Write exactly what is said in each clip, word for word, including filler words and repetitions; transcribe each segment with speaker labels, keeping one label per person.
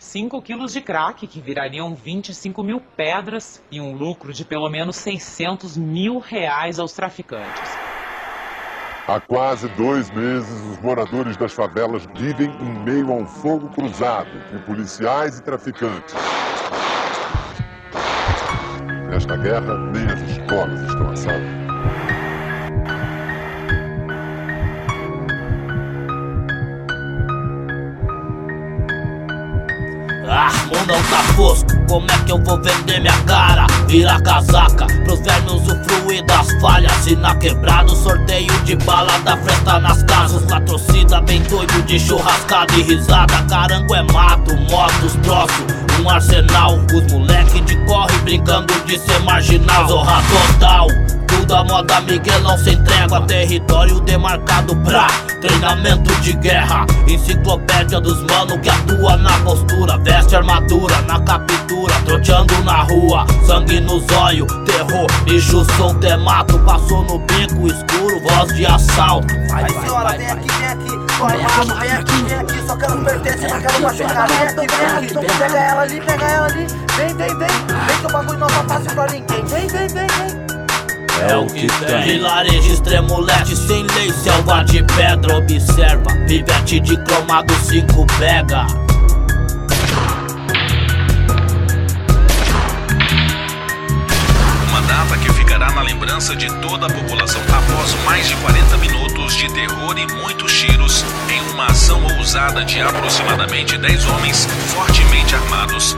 Speaker 1: cinco quilos de crack, que virariam vinte e cinco mil pedras e um lucro de pelo menos seiscentos mil reais aos traficantes.
Speaker 2: Há quase dois meses, os moradores das favelas vivem em meio a um fogo cruzado de policiais e traficantes. Nesta guerra, nem as escolas estão a salvo.
Speaker 3: Ah, mundão tá fosco, como é que eu vou vender minha cara? Vira casaca, pros vermes usufruir das falhas. E na quebrada o sorteio de bala da festa nas casas. Na torcida bem doido de churrascada e risada. Carango é mato, motos, troço, um arsenal. Os moleque de corre brincando de ser marginal. Zorra total, tudo a moda Miguelão sem trégua. Território demarcado pra treinamento de guerra. Enciclopédia dos mano que atua na postura. Veste armadura na captura, troteando na rua. Sangue no zóio, terror, bicho solto é mato. Passou no beco escuro, voz de assalto.
Speaker 4: Vai, vai, senhora, vem aqui, vem aqui. Tô armado, vem aqui, vem aqui. Só quero pertencer, não quero machucar. Vem aqui, vem aqui. Pega ela ali, pega ela ali. Vem, vem, vem. Vem que o bagulho não tá fácil pra ninguém. Vem, vem, vem, vem.
Speaker 3: É o que tem. Vilarejo extremo leste, sem lei, selva de pedra. Observa, pivete de cromado cinco pega.
Speaker 5: Uma data que ficará na lembrança de toda a população após mais de quarenta minutos de terror e muitos tiros em uma ação ousada de aproximadamente dez homens fortemente armados.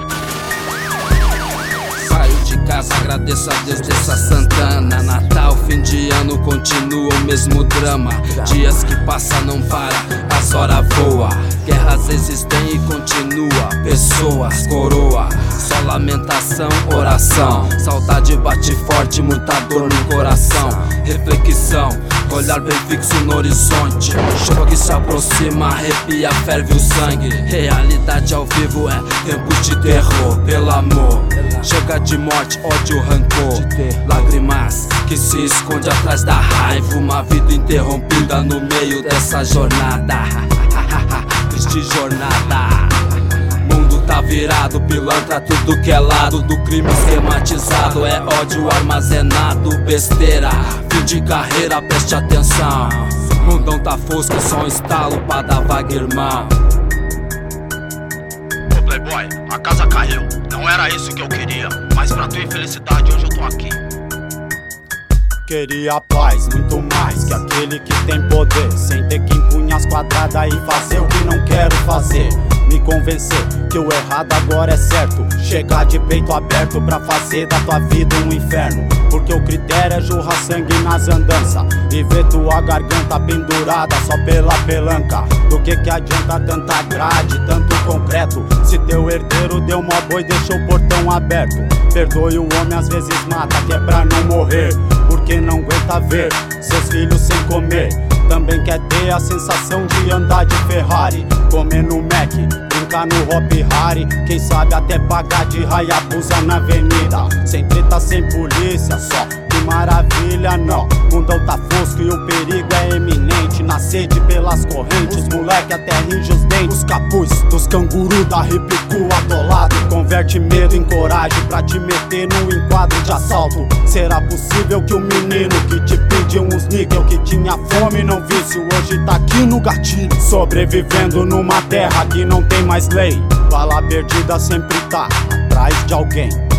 Speaker 6: Saio de casa, agradeço a Deus dessa Santana. Natal, fim de ano, continua o mesmo drama. Dias que passam não para, as horas voa. Guerras existem e continua. Pessoas, coroa, só lamentação, oração. Saudade bate forte, muita dor no coração. Reflexão, olhar bem fixo no horizonte. Chuva que se aproxima, arrepia, ferve o sangue. Realidade ao vivo é tempos de terror, pelo amor. Chega de morte, ódio, rancor. Lágrimas que se esconde atrás da raiva. Uma vida interrompida no meio dessa jornada. Triste jornada. Mundo tá virado, pilantra tudo que é lado. Do crime esquematizado, é ódio armazenado. Besteira, fim de carreira, preste atenção. Mundão tá fosco, só um estalo pra dar vaga, irmão.
Speaker 7: Ô Playboy, a casa caiu. Não era isso que eu queria, mas pra tua infelicidade hoje eu tô aqui.
Speaker 8: Queria paz, muito mais que aquele que tem poder, sem ter que empunhar as quadradas e fazer o que não quero fazer. Me convencer que o errado agora é certo. Chegar de peito aberto pra fazer da tua vida um inferno. Porque o critério é jorrar sangue nas andanças e ver tua garganta pendurada só pela pelanca. Do que que adianta tanta grade, tanto concreto, se teu herdeiro deu mó boi e deixou o portão aberto. Perdoe o homem, às vezes mata, que é pra não morrer, porque não aguenta ver seus filhos sem comer. Também quer ter a sensação de andar de Ferrari, comer no Mac, brincar no Hop Harry. Quem sabe até pagar de Hayabusa na avenida. Sem treta, sem polícia, só que maravilha não. Mundão tá fosco e o perigo é eminente. Na sede pelas correntes, os moleque até ringe os dentes. Os capuz dos canguru da Ripicu atolado. Converte medo em coragem pra te meter num enquadro de assalto. Será possível que o menino que te pediu uns níquel, que tinha fome não vício, hoje tá aqui no gatilho, sobrevivendo numa terra que não tem mais lei. Bala perdida sempre tá atrás de alguém.